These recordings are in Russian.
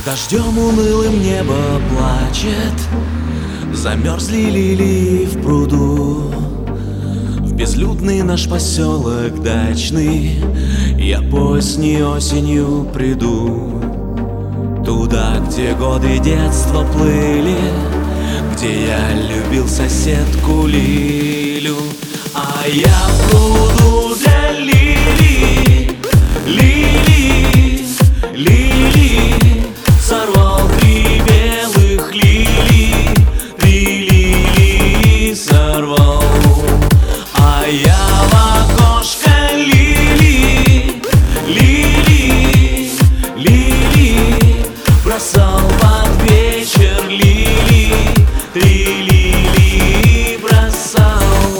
Дождем унылым небо плачет, замерзли лилии в пруду. В безлюдный наш поселок дачный я поздней осенью приду. Туда, где годы детства плыли, где я любил соседку Лилю. А я в пруду для лилий, лилий, лилий сорвал 3 белых лилии, 3 лилии сорвал. А я в окошко лилии, лилии, лилии бросал под вечер лилии, 3 лилии бросал.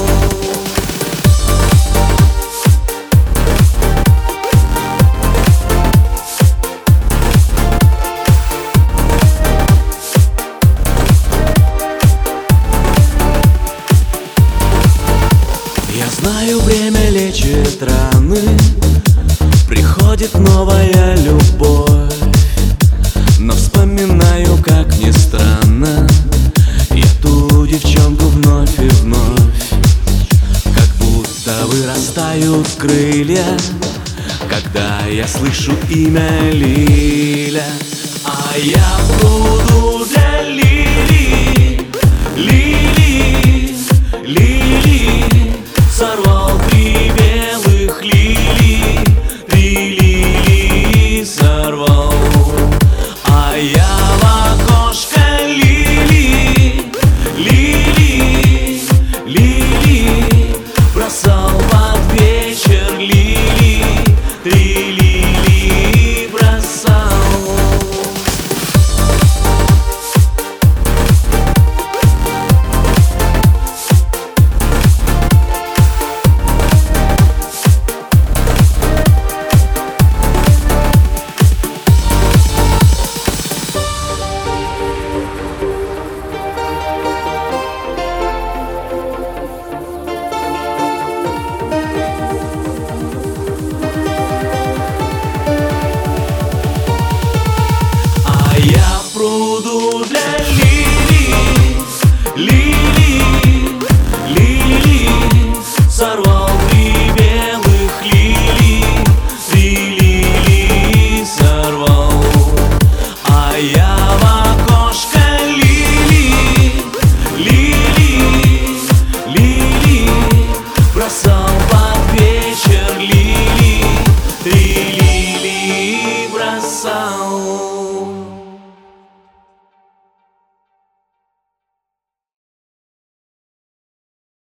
Я знаю, время лечит раны, приходит новая любовь. Но вспоминаю, как ни странно, я ту девчонку вновь и вновь. Как будто вырастают крылья, когда я слышу имя Лиля. А я